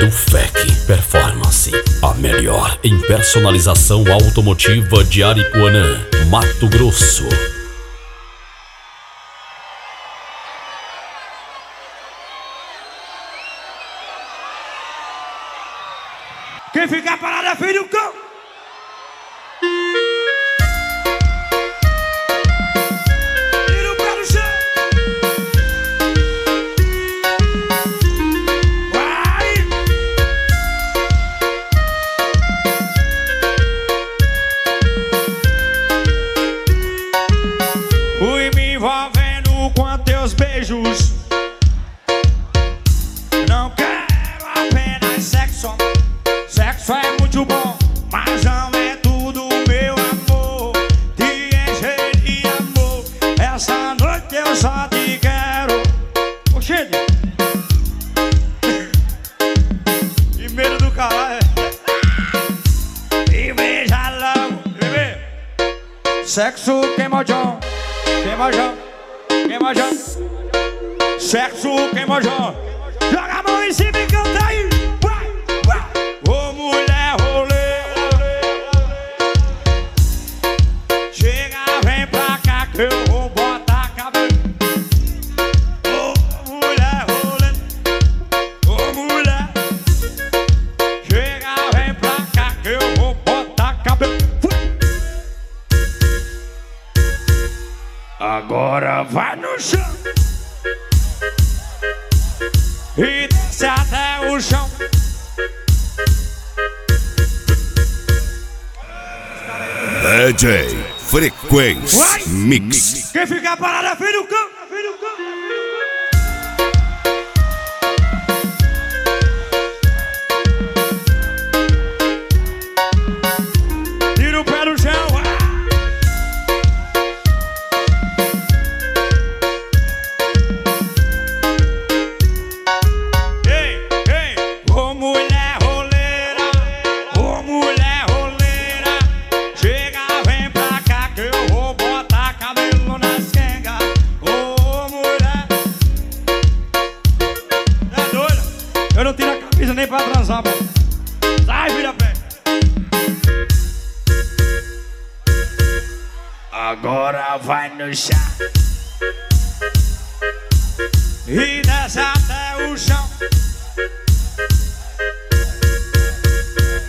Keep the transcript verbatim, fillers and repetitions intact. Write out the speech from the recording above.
Eufec Performance, a melhor em personalização automotiva de Aripuanã, Mato Grosso. Quem ficar parado é filho do cão. Tira o pé no chão. Vai. Fui me envolvendo com teus beijos. Não quero apenas sexo. Sexo é muito bom, mas não é tudo, meu amor. Te encher de amor. Essa noite eu só te quero. Oxente. Primeiro do caralho. E beija logo, bebê. Sexo queimojão, queimojão, queimojão. Sexo queimojão. Joga a mão em cima e canta aí. Ô mulher rolê, chega, vem pra cá que eu vou botar cabelo. Ô mulher rolê, ô mulher, chega, vem pra cá que eu vou botar cabelo. Agora vai no chão e desce até o chão. D J Frequência Mix. Quem ficar parado é filho do cão, é filho do cão. Tira o pé do chão. Ei, ei, ô mulher roleira, ô mulher roleira, chega, vem pra cá que eu vou botar cabelo nas quengas. Ô mulher, é doida? Eu não tiro a camisa nem pra transar, pô. Sai, vira pé. Agora vai no chão e desce até o chão.